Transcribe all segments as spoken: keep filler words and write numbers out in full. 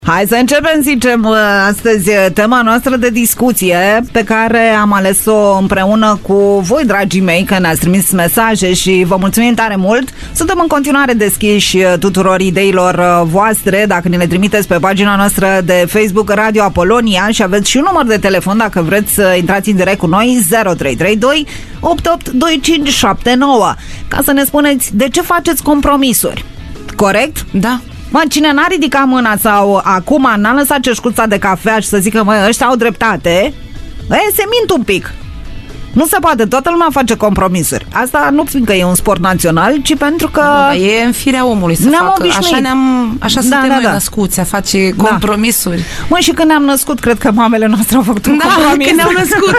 Hai să începem, zicem, astăzi tema noastră de discuție pe care am ales-o împreună cu voi, dragii mei, că ne-ați trimis mesaje și vă mulțumim tare mult. Suntem în continuare deschiși tuturor ideilor voastre, dacă ne le trimiteți pe pagina noastră de Facebook Radio Apolonia și aveți și un număr de telefon dacă vreți să intrați în direct cu noi, zero trei trei doi opt opt doi cinci șapte nouă, ca să ne spuneți de ce faceți compromisuri. Corect? Da. Mă, cine n-a ridicat mâna sau acum n-a lăsat ceșcuța de cafea și să zică, mă, ăștia au dreptate, e, se mint un pic. Nu se poate, toată lumea face compromisuri. Asta nu fiindcă e un sport național, ci pentru că... Da, e în firea omului să ne-am facă. Obișnuit. Așa, ne-am, așa da, suntem da, noi da. născuți, a face compromisuri. Da. Mă, și când ne-am născut, cred că mamele noastre au făcut un da, compromis. când ne-au născut.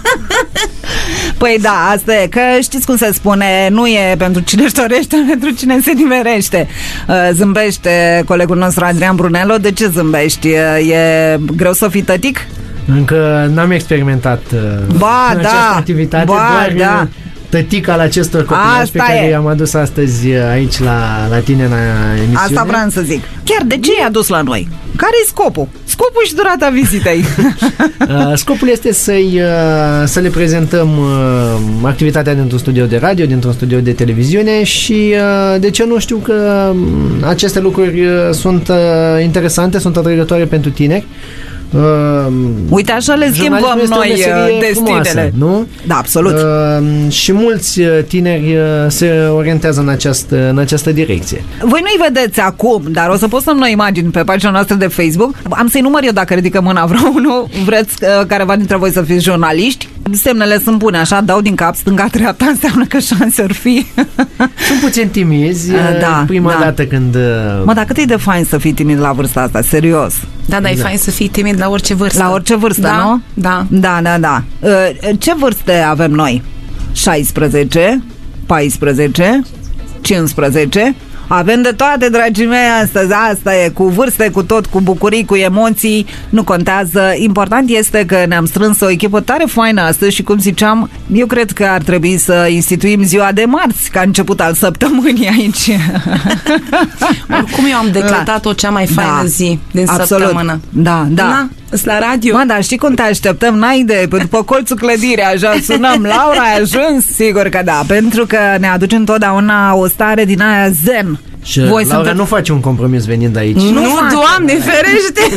Păi da, asta e, că știți cum se spune, nu e pentru cine își dorește, pentru cine se nimerește. Zâmbește colegul nostru Adrian Brunello. De ce zâmbești? E greu să fii tătic? Încă n-am experimentat ba, în da, această activitate, ba, doar da. tătic al acestor copilași pe care i-am adus astăzi aici la, la tine la emisiune. Asta vreau să zic. Chiar de ce i-ai adus la noi? Care-i scopul? Scopul și durata vizitei. Scopul este să-i, să le prezentăm activitatea dintr-un studio de radio, dintr-un studio de televiziune și de ce nu știu că aceste lucruri sunt interesante, sunt atrăgătoare pentru tineri. Uh, Uite, așa le schimbăm noi destinele, nu? Da, absolut. Uh, și mulți tineri se orientează în această, în această direcție. Voi nu-i vedeți acum, dar o să postăm noi imagini pe pagina noastră de Facebook. Am să-i număr eu dacă ridică mâna vreunul. Vreți uh, careva dintre voi să fiți jurnaliști? Semnele sunt bune, așa, dau din cap stânga-dreapta, înseamnă că șanse or fi. Sunt puțin timizi, uh, da, prima da. dată când... Uh... Mă, dar cât e de fain să fii timid la vârsta asta, serios. Da, da, e da. fain să fii timid la orice vârstă. La orice vârstă, da? nu? Da. Da, da, da. Ce vârste avem noi? șaisprezece, paisprezece, cincisprezece. Avem de toate, dragii mei, astăzi. Asta e, cu vârste, cu tot, cu bucurii, cu emoții. Nu contează. Important este că ne-am strâns o echipă tare faină astăzi și, cum ziceam, eu cred că ar trebui să instituim ziua de marți ca început al săptămânii aici. Oricum eu am decretat-o cea mai faină da. zi din Absolut. săptămână. Da, da. Na, la radio. Mă, dar știi cum te așteptăm? N-ai idee, după colțul clădirii, așa sunăm. Laura, ai ajuns? Sigur că da, pentru că ne aduce întotdeauna o stare din aia zen. Și voi Laura sunteți... nu face un compromis venind aici. Nu, nu Doamne, ferește!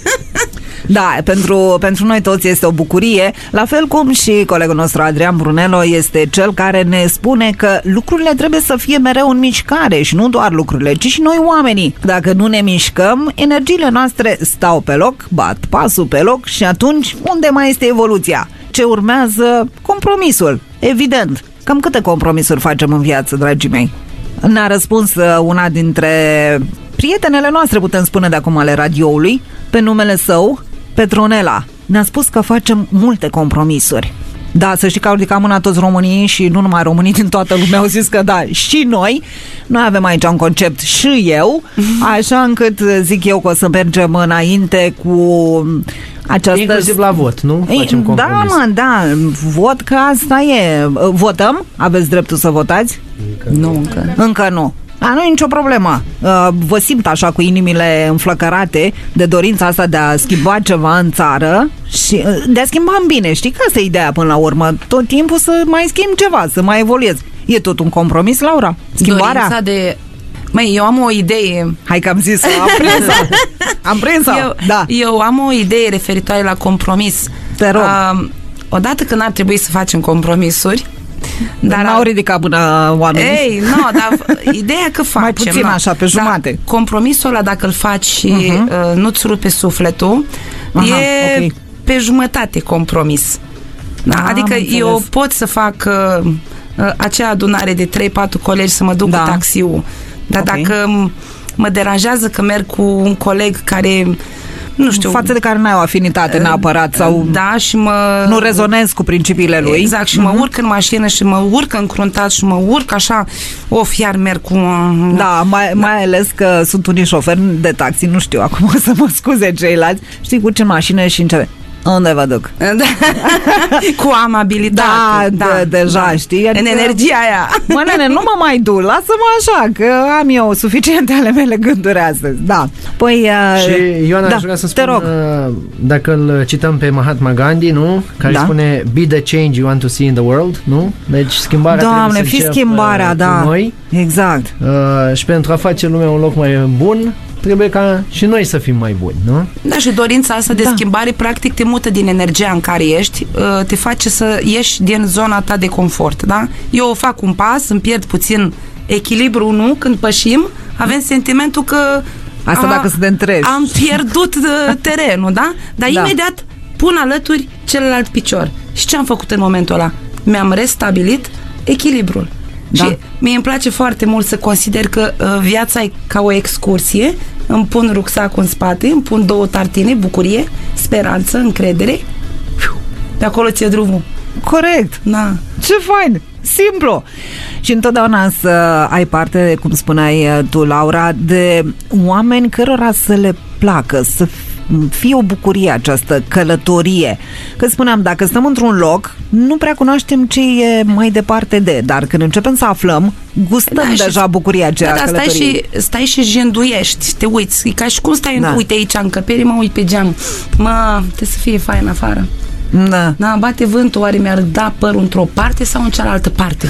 Da, pentru, pentru noi toți este o bucurie, la fel cum și colegul nostru Adrian Brunello este cel care ne spune că lucrurile trebuie să fie mereu în mișcare și nu doar lucrurile, ci și noi oamenii. Dacă nu ne mișcăm, energiile noastre stau pe loc, bat pasul pe loc și atunci unde mai este evoluția? Ce urmează? Compromisul, evident. Cam câte compromisuri facem în viață, dragii mei? Ne-a răspuns una dintre prietenele noastre, putem spune de acum, ale radioului, pe numele său, Petronela. Ne-a spus că facem multe compromisuri. Da, să știi că au ridicat mâna toți românii și nu numai românii din toată lumea au zis că da, și noi. Noi avem aici un concept și eu, așa încât zic eu că o să mergem înainte cu această... Inclusiv la vot, nu? Facem compromis. Da, mă, da, vot că asta e. Votăm? Aveți dreptul să votați? Încă nu, încă. Încă nu. A, nu e nicio problemă. Vă simt așa cu inimile înflăcărate de dorința asta de a schimba ceva în țară și de a schimba în bine. Știi că asta e ideea până la urmă. Tot timpul să mai schimb ceva, să mai evoluez. E tot un compromis, Laura? Schimbarea? Dorința de... Măi, eu am o idee. Hai că am zis, am prins-o. Am prins-o, eu, da. Eu am o idee referitoare la compromis. Te rog. Uh, odată când ar trebui să facem compromisuri, dar n-au ridicat până oamenii. Ei, nu, no, dar ideea că facem... Mai puțin no, așa, pe jumate. Da, compromisul ăla, dacă îl faci și uh-huh. uh, nu-ți rupe sufletul, Aha, e okay. pe jumătate compromis. Da? Ah, adică eu pot să fac uh, uh, acea adunare de trei patru colegi să mă duc da. cu taxiul. Dar okay. dacă mă deranjează că merg cu un coleg care... nu știu, față de care n-ai o afinitate neapărat sau da, și mă, nu rezonezi cu principiile lui. Exact, și uh-huh. mă urc în mașină și mă urc încruntat și mă urc așa, of, iar merg cu... Da, mai, da. mai ales că sunt unii șoferi de taxi, nu știu acum să mă scuze ceilalți, știi, cu ce mașină și în ce... Unde vă duc? Cu amabilitate. Da, da, de, deja, da. știi? În energia aia. Mă, nene, nu mă mai du, lasă-mă așa, că am eu suficiente ale mele gânduri astăzi. Da. Păi, uh, și Ioana, da, aș vrea să spun, rog. Uh, dacă îl cităm pe Mahatma Gandhi, nu? Care da. spune, be the change you want to see in the world, nu? Deci schimbarea Doamne, trebuie să fi înceapă schimbarea, da. cu noi. Exact. Uh, și pentru a face lumea un loc mai bun, trebuie ca și noi să fim mai buni, nu? Da, și dorința asta de da. schimbare practic te mută din energia în care ești, te face să ieși din zona ta de confort, da? Eu fac un pas, îmi pierd puțin echilibru, nu? Când pășim, avem sentimentul că Asta a, dacă suntem treji. am pierdut terenul, da? Dar da. imediat pun alături celălalt picior. Și ce am făcut în momentul ăla? Mi-am restabilit echilibrul. Da. Și mie îmi place foarte mult să consider că uh, viața e ca o excursie. Îmi pun rucsacul în spate, îmi pun două tartine, bucurie, speranță, încredere. Pe acolo ți-e drumul. Corect. Da. Ce fain! Simplu! Și întotdeauna să ai parte, cum spuneai tu, Laura, de oameni cărora să le placă, să fie o bucurie această călătorie. Că spuneam, dacă stăm într-un loc, nu prea cunoaștem ce e mai departe de, dar când începem să aflăm, gustăm da, deja bucuria aceea da, da, stai și, stai și jânduiești, te uiți, e ca și cum stai, da. în, uite aici în încăpere, mă uit pe geam, mă, trebuie să fie fain afară. Da. Da, bate vântul, oare mi-ar da părul într-o parte sau în cealaltă parte?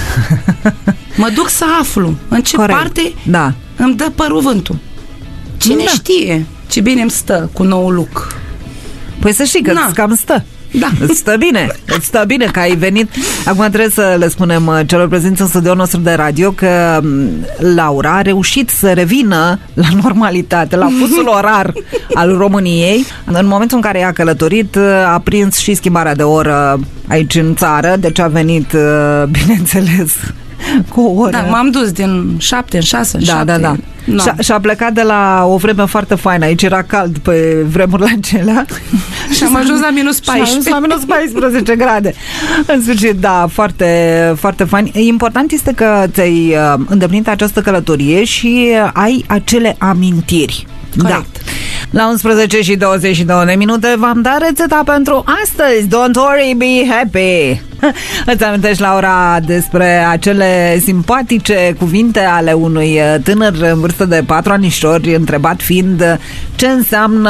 Mă duc să aflu în ce Corect. parte da. îmi dă părul vântul. Cine da. știe ce bine îmi stă cu noul look. Păi să știi că îți cam stă. Da. Îți stă bine, îți stă bine că ai venit. Acum trebuie să le spunem celor prezenți în studioul nostru de radio că Laura a reușit să revină la normalitate, la fusul orar al României. În momentul în care a călătorit, a prins și schimbarea de oră aici în țară, deci a venit, bineînțeles, cu o oră. Da, m-am dus din șapte în șase, în da, șapte. Da, da, da. Și-a, și-a plecat de la o vreme foarte faină. Aici era cald pe vremurile acelea. Și am ajuns la minus paisprezece. la minus paisprezece grade. În sfârșit, da, foarte, foarte fain. Important este că ți-ai îndeplinit această călătorie și ai acele amintiri. Corect. Da. La unsprezece și douăzeci și două de minute v-am dat rețeta pentru astăzi. Don't worry, be happy. Îți amintești, Laura, despre acele simpatice cuvinte ale unui tânăr în vârstă de patru anișori, întrebat fiind ce înseamnă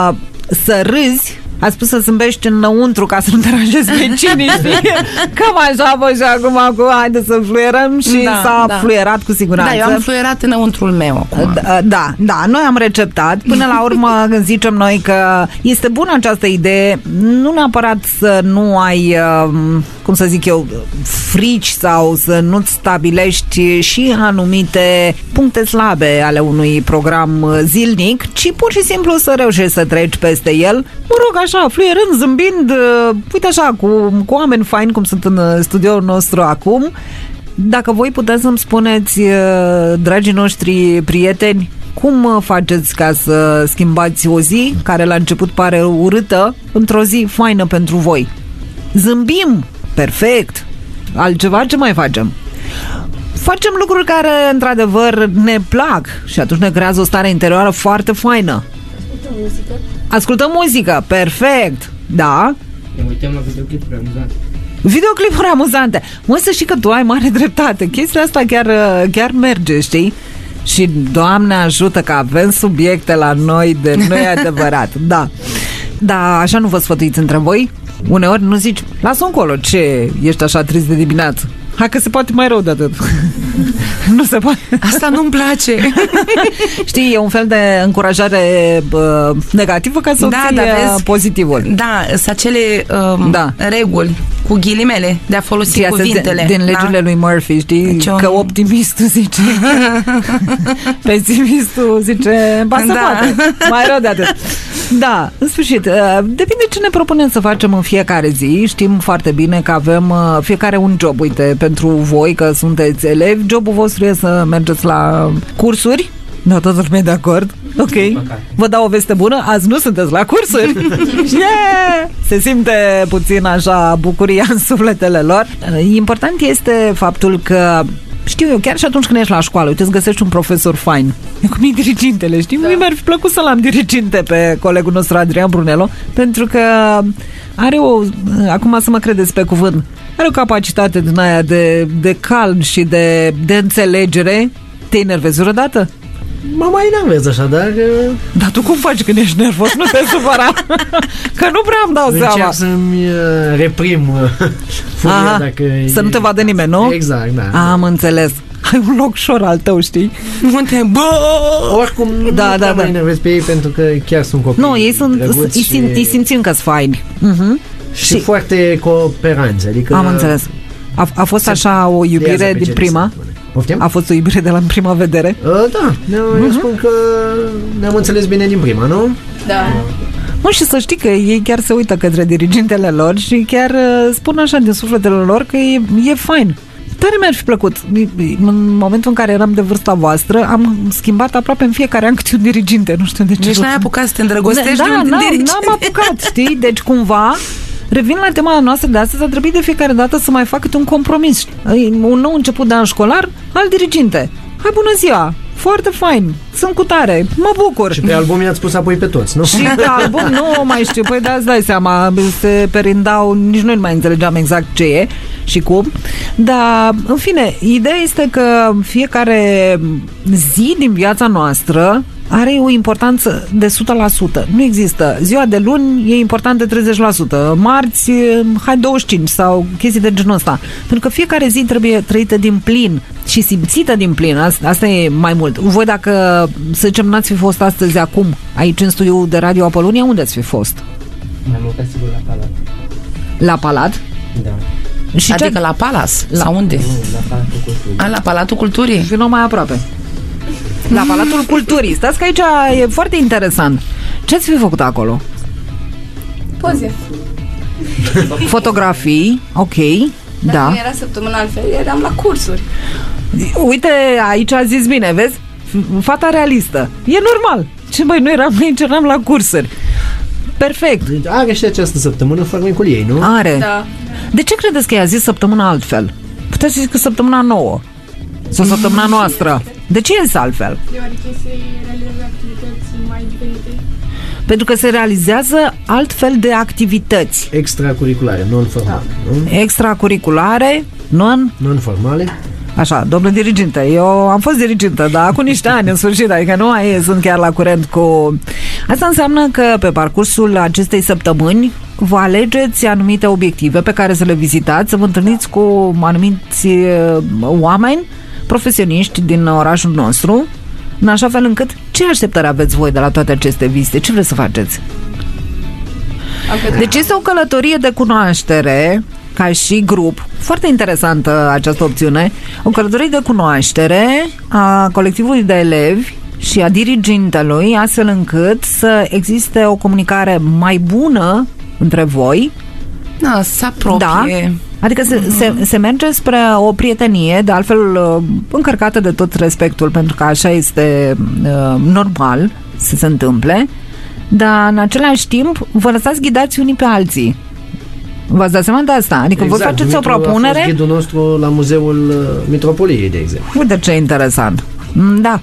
să râzi. A spus să zâmbești înăuntru ca să nu deranjezi vecinii, știi? Cam așa a fost și acum, acum haide să fluierăm și da, s-a da. fluierat cu siguranță. Da, eu am fluierat înăuntrul meu acum. Da, da, da, noi am receptat. Până la urmă zicem noi că este bună această idee, nu neapărat să nu ai, cum să zic eu, frici sau să nu-ți stabilești și anumite puncte slabe ale unui program zilnic, ci pur și simplu să reușești să treci peste el, mă rog, așa, fluierând, zâmbind, uite așa, cu, cu oameni faini cum sunt în studioul nostru acum. Dacă voi puteți să-mi spuneți, dragii noștri prieteni, cum faceți ca să schimbați o zi care la început pare urâtă într-o zi faină pentru voi? Zâmbim, perfect. Altceva ce mai facem? Facem lucruri care într-adevăr ne plac și atunci ne creează o stare interioară foarte faină. Ascultăm muzică. Ascultăm muzică, perfect. Da. Ne uităm la videoclipuri amuzante. Videoclipuri amuzante. Mă, să știi că tu ai mare dreptate. Chestia asta chiar, chiar merge, știi? Și Doamne ajută că avem subiecte la noi de nu e adevărat. Da. Da, așa nu vă sfătuiți între voi? Uneori nu zici, lasă încolo, ce ești așa trist de dimineață? Hai că se poate mai rău de atât. Nu se poate. Asta nu-mi place. Știi, e un fel de încurajare bă, negativă ca să da, obții da, vezi, pozitivul. Da, sunt acele um, da. reguli cu ghilimele de a folosi știi, cuvintele. Din, din legile da? lui Murphy, știi? Deci că un... optimistul zice pesimistul zice ba se da. poate. Mai rău de atât. Da, în sfârșit, depinde ce ne propunem să facem în fiecare zi. Știm foarte bine că avem fiecare un job. Uite, pentru voi că sunteți elevi, jobul vostru e să mergeți la cursuri. Da, toată lumea de acord. Ok. Vă dau o veste bună, azi nu sunteți la cursuri. Yeah! Se simte puțin așa bucuria în sufletele lor. Important este faptul că știu eu, chiar și atunci când ești la școală, uite, îți găsești un profesor fain. E cum e dirigintele, știi? Da. Mie mi-ar fi plăcut să-l am diriginte pe colegul nostru Adrian Brunello, pentru că are o, acum să mă credeți pe cuvânt, are o capacitate din aia de, de calm și de, de înțelegere. Te enervezi vreodată? Mă mai enervez așa, dar... Dar tu cum faci când ești nervos? Nu te supăra? Că nu prea îmi dau seama. Încerc să-mi reprim furia. Aha, dacă să nu te vadă nimeni, nu? Exact, da. Am înțeles. Ai un locșor al tău, știi? Unde, bă! Oricum, da, nu da, mă da. enervez pe ei pentru că chiar sunt copii. Nu, ei sunt, îi, și... îi simțim că-s faini. Uh-huh. Și, și foarte cooperanți, adică... Am înțeles. A, a fost așa o iubire din prima? Poftim? A fost o iubire de la în prima vedere? Uh, da, ne- uh-huh. eu spun că ne-am înțeles bine din prima, nu? Da. Nu, și să știi că ei chiar se uită către dirigintele lor și chiar uh, spun așa din sufletele lor că e, e fain. Tare mi-ar fi plăcut. În momentul în care eram de vârsta voastră, am schimbat aproape în fiecare an câte un diriginte. Nu știu de ce. Deci n-ai apucat să te îndrăgostești da, de un da, dirigent. n-am apucat, știi? Deci cumva, revin la tema noastră de astăzi, a trebuit de fiecare dată să mai fac câte un compromis. Un nou început de an școlar, alt diriginte. Hai, bună ziua! Foarte fain, sunt cu tare, mă bucur. Și pe album i-ați pus apoi pe toți, nu? Și pe album nu mai știu, păi da, îți dai seama, se perindau, nici noi nu mai înțelegeam exact ce e și cum. Dar, în fine, ideea este că fiecare zi din viața noastră are o importanță de o sută la sută. Nu există. Ziua de luni e important de treizeci la sută. Marți, hai douăzeci și cinci sau chestii de genul ăsta. Pentru că fiecare zi trebuie trăită din plin și simțită din plin. Asta, asta e mai mult. Voi dacă, să zicem, n-ați fi fost astăzi acum aici în studiul de Radio Apolonia, unde ați fi fost? Mai mult ca sigur la Palat. La Palat? Da. Și adică ce? la Palace? La unde? Nu, la Palatul Culturii. A, la Palatul Culturii? Vino mai aproape. La Palatul Culturii. Stați că aici e foarte interesant. Ce ați fi făcut acolo? Poze. Fotografii, ok. Dacă Da. nu era săptămâna altfel, eram la cursuri. Uite, aici a zis bine, vezi? Fata realistă. E normal. Ce băi, nu eram aici, eram la cursuri. Perfect. Deci are și această săptămână farmecul ei, nu? Are. Da. De ce credeți că i-a zis săptămâna altfel? Puteți să zic săptămâna nouă. Sau săptămâna noastră. De ce e altfel? Deoarece se realizează activități mai diferite. Pentru că se realizează altfel de activități Extracurriculare, non-formale, nu? extracurriculare, non... Non-formale. Așa, domnule diriginte, eu am fost dirigintă, dar acum niște ani în sfârșit, adică nu mai sunt chiar la curent cu... Asta înseamnă că pe parcursul acestei săptămâni vă alegeți anumite obiective pe care să le vizitați, să vă întâlniți cu anumiți uh, oameni profesioniști din orașul nostru, în așa fel încât ce așteptări aveți voi de la toate aceste vizite? Ce vreți să faceți? Deci este o călătorie de cunoaștere ca și grup. Foarte interesantă această opțiune. O călătorie de cunoaștere a colectivului de elevi și a dirigintelui, astfel încât să existe o comunicare mai bună între voi. Da, să apropie. Da. Adică se, mm-hmm. se, se merge spre o prietenie, de altfel încărcată de tot respectul, pentru că așa este uh, normal să se întâmple, dar în același timp vă lăsați ghidați unii pe alții. V-ați dat seama de asta? Adică exact. Voi faceți Dumitru o propunere. a fost ghidul nostru la Muzeul Mitropoliei, de exemplu. Uite ce interesant. Da.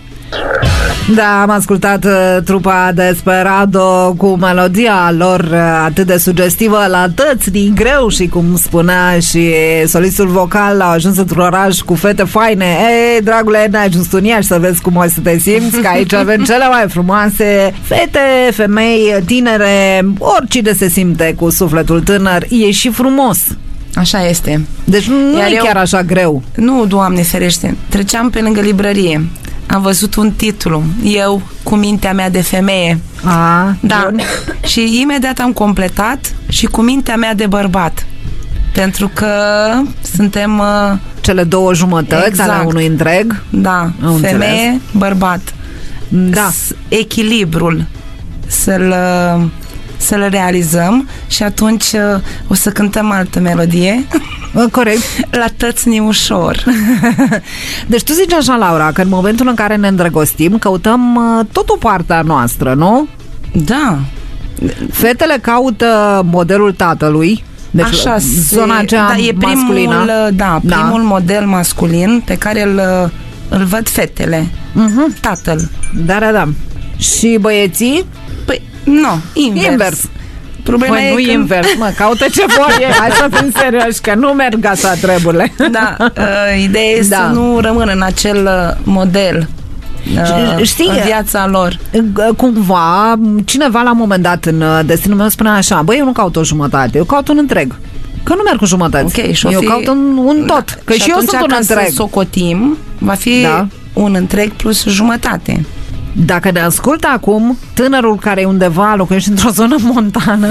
Da, am ascultat uh, trupa Desperado cu melodia lor uh, atât de sugestivă, la tăți din greu, și cum spunea și solistul vocal, au ajuns într-un oraș cu fete faine. Ei, dragule, n-ai ajuns tu în Iași să vezi cum o să te simți, că aici avem cele mai frumoase fete, femei, tinere, oricine se simte cu sufletul tânăr, e și frumos. Așa este. Deci nu Iar e eu- chiar așa greu. Nu, Doamne ferește. Treceam pe lângă librărie. Am văzut un titlu. Eu cu mintea mea de femeie. A, Da. bun. Și imediat am completat și cu mintea mea de bărbat. Pentru că suntem, uh, Cele două jumătăți Exact. ale unui întreg. da, Am femeie, înțeles. bărbat. Da. S- Echilibrul să-l, uh, să-l realizăm și atunci uh, o să cântăm altă melodie. Corect. La tățni ușor. Deci tu zici așa, Laura, că în momentul în care ne îndrăgostim, căutăm uh, tot o parte a noastră, nu? Da. Fetele caută modelul tatălui, deci Așa, zona se- aceea da, e primul, masculină. da, Da. primul model masculin pe care îl, îl văd fetele. Uh-huh. Tatăl. Da, da, da. Și băieții? Păi, nu, invers. Invers. Problema Păi e nu că... invers, mă, caută ce voie, hai să fim serioși, că nu merg așa treburile. Da, uh, ideea este Da. să nu rămână în acel uh, model uh, Știi, în viața lor. Cumva, cineva la un moment dat în uh, destinul meu spunea așa: băi, eu nu caut o jumătate, eu caut un întreg. Că nu merg cu jumătăți. Okay, și o eu fi... caut un, un tot. Da. Că și, și eu sunt un ca întreg. să socotim, va fi Da. un întreg plus jumătate. Dacă ne ascultă acum tânărul care e undeva, locuiește într-o zonă montană.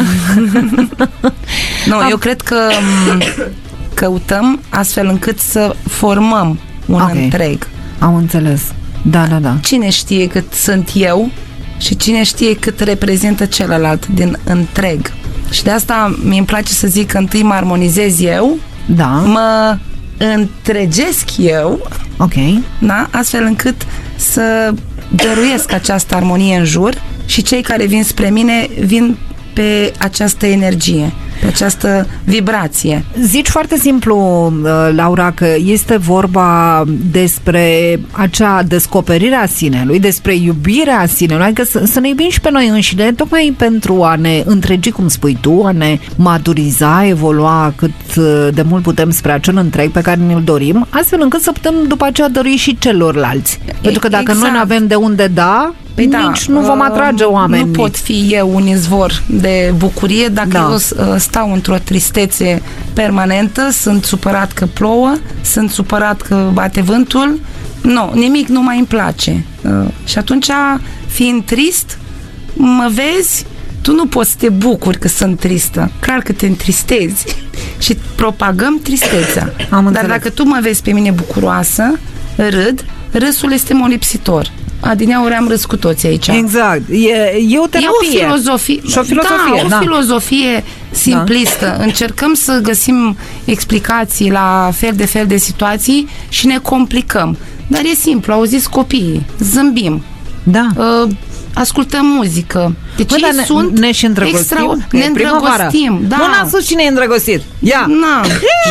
Nu, eu cred că m, căutăm astfel încât să formăm un Okay. întreg. Am înțeles. Da, da, da. Cine știe cât sunt eu și cine știe cât reprezintă celălalt din întreg. Și de asta mi-mi place să zic că întâi mă armonizez eu, Da. mă întregesc eu, Ok. da? Astfel încât să dăruiesc această armonie în jur și cei care vin spre mine vin pe această energie, pe această vibrație. Zici foarte simplu, Laura, că este vorba despre acea descoperire a sinelui, despre iubirea sinelui, adică să, să ne iubim și pe noi înșine, tocmai pentru a ne întregi, cum spui tu, a ne maturiza, evolua cât de mult putem spre acel întreg pe care ne-l dorim, astfel încât să putem după aceea dărui și celorlalți. Pentru că dacă Exact. noi nu avem de unde da, Păi nici da, nu vom atrage oameni. Nu pot fi eu un izvor de bucurie dacă Da. eu uh, stau într-o tristețe permanentă, sunt supărat că plouă, sunt supărat că bate vântul. Nu, nimic nu mai îmi place. Uh, și atunci, fiind trist, mă vezi, tu nu poți să te bucuri că sunt tristă. Clar că te întristezi și propagăm tristețea. Am Dar înțeles. dacă tu mă vezi pe mine bucuroasă, râd, râsul este molipsitor. Adineauri am râs cu toți aici. Exact. E, e o terapie. E o filozofie. Și o filozofie, da, o da. filozofie simplistă. Da. Încercăm să găsim explicații la fel de fel de situații și ne complicăm. Dar e simplu, auziți copiii, zâmbim, Da. uh, ascultăm muzică. Deci Bă, ei dar ne, sunt ne și îndrăgostim? extra... Că Ne e primăvară. îndrăgostim, da. Nu n-a spus cine e îndrăgostit. Ia! Na,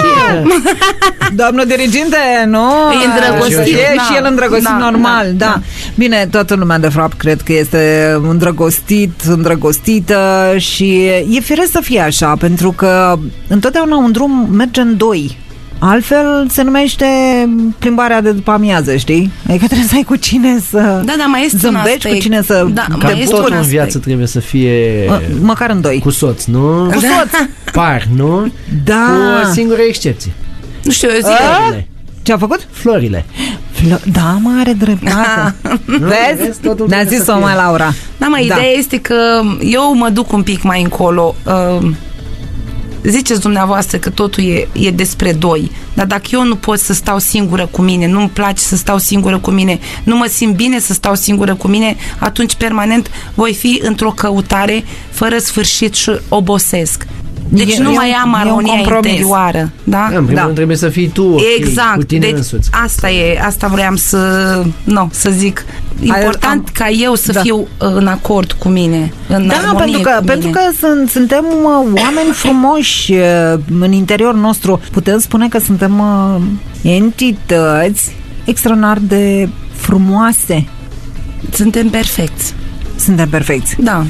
Doamnă diriginte, nu? E îndrăgostit, E da. și el îndrăgostit, Da, normal, da, da, da. da. Bine, toată lumea de fapt cred că este îndrăgostit, îndrăgostită și e firesc să fie așa, pentru că întotdeauna un drum merge în doi. Altfel se numește plimbarea de după amiază, știi? Adică trebuie să ai cu cine să da, da, mai este un zâmbești, aspect. cu cine să Da, te mai este bucuri. un În viață aspect. trebuie să fie Mă- Măcar în doi. cu soț, nu? Cu soț. Par, nu? Da. Cu o singură excepție. Nu știu, eu zic... Florile. Ce a făcut? Florile. Flo- Da, mă, are dreptate. Vezi? Vezi? Totul Ne-a trebuie să zis-o fie. mai Laura. Da, mă, ideea este că eu mă duc un pic mai încolo. Uh, ziceți dumneavoastră că totul e, e despre doi, dar dacă eu nu pot să stau singură cu mine, nu-mi place să stau singură cu mine, nu mă simt bine să stau singură cu mine, atunci permanent voi fi într-o căutare fără sfârșit și obosesc. Deci E- nu e mai un- am e un armonia compromis. interioară. Da? Da, în primul Da. rând trebuie să fii tu ok, Exact. cu tine deci însuți. asta e, asta vreau să, no, să zic. Important am- ca eu să da. fiu uh, în acord cu mine, în Da, armonie pentru că, cu pentru mine. că sunt, suntem uh, oameni frumoși uh, în interiorul nostru. Putem spune că suntem uh, entități extraordinar de frumoase. Suntem perfecți. Suntem perfecți. Da.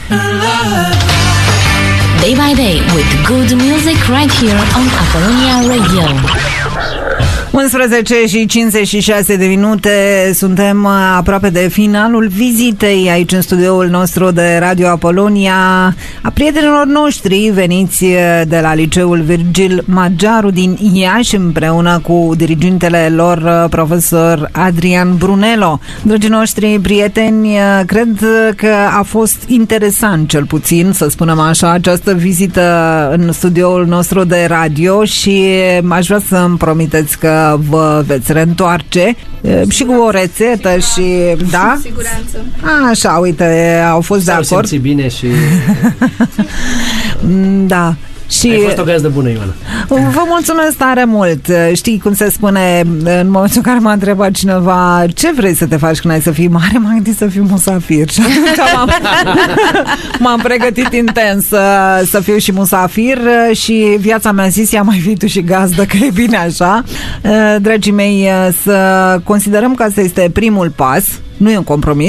Day by day with good music right here on Apollonia Radio. unsprezece și cincizeci și șase de minute, suntem uh, aproape de finalul vizitei aici în studioul nostru de Radio Apollonia a prietenilor noștri veniți uh, de la Liceul Virgil Magiaru din Iași împreună cu dirigintele lor, uh, profesor Adrian Brunello. Dragii noștri prieteni, uh, cred că a fost interesant, cel puțin, să spunem așa, această vizită în studioul nostru de radio și aș vrea să-mi promiteți că vă veți reîntoarce e, și cu o rețetă și, da? Cu siguranță. Așa, uite, au fost de S-au acord. simțit bine și Mm, Da. Și ai fost o gazdă bună, Ioana. vă mulțumesc tare mult. Știi cum se spune, în momentul în care m-a întrebat cineva ce vrei să te faci când ai să fii mare, m-am gândit să fiu musafir. Și atunci m-am, m-am pregătit intens să, să fiu și musafir și viața mea a zis, ia mai fii tu și gazdă, că e bine așa. Dragii mei, să considerăm că asta este primul pas, nu e un compromis,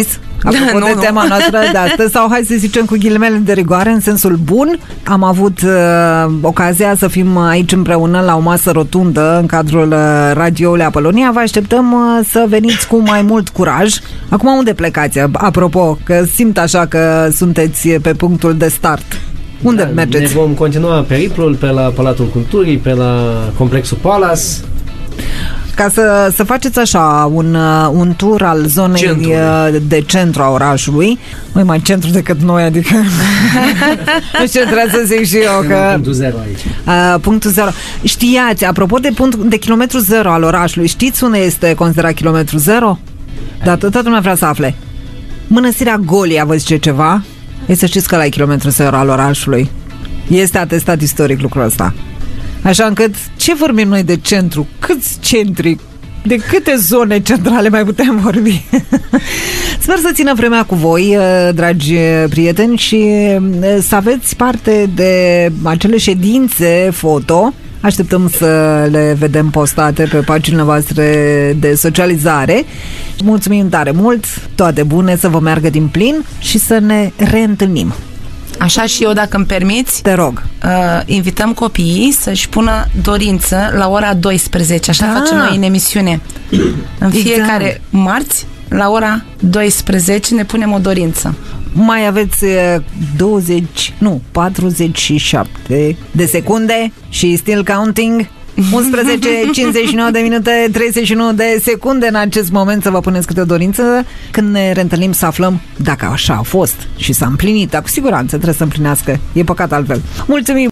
Apropo Da, de nu, tema nu. noastră de astăzi, sau hai să zicem cu ghilimele de rigoare, în sensul bun, am avut uh, ocazia să fim aici împreună la o masă rotundă în cadrul uh, radioului Apolonia. Vă așteptăm uh, să veniți cu mai mult curaj. Acum unde plecați? Apropo, că simt așa că sunteți pe punctul de start. Unde Da, mergeți? Ne vom continua periplul pe la Palatul Culturii, pe la Complexul Palace. Ca să, să faceți așa un, uh, un tur al zonei Centrului. uh, de centru a orașului. Măi, mai centru decât noi, adică nu știu ce trebuie să zic și eu că... Punctul zero aici. Uh, punctul zero. Știați, apropo de, punct, de kilometru zero al orașului, știți unde este considerat kilometru zero? Dar toată lumea vrea să afle. Mănăstirea Golia, vă zice ceva? E să știți că la kilometru zero al orașului este atestat istoric lucrul ăsta. Așa încât, ce vorbim noi de centru? Câți centri? De câte zone centrale mai putem vorbi? Sper să țină vremea cu voi, dragi prieteni, și să aveți parte de acele ședințe foto. Așteptăm să le vedem postate pe paginile voastre de socializare. Mulțumim tare mult, toate bune, să vă meargă din plin și să ne reîntâlnim. Așa și eu, dacă îmi permiți, Te rog. uh, invităm copiii să-și pună dorință la ora douăsprezece. Așa Da. facem noi în emisiune. În Exact. fiecare marți, la ora douăsprezece, ne punem o dorință. Mai aveți eh, douăzeci, nu, patruzeci și șapte de secunde și still counting. unsprezece cincizeci și nouă de minute, treizeci și nouă de secunde în acest moment să vă puneți câte o dorință. Când ne reîntâlnim să aflăm dacă așa a fost și s-a împlinit, dar cu siguranță trebuie să împlinească. E păcat altfel. Mulțumim!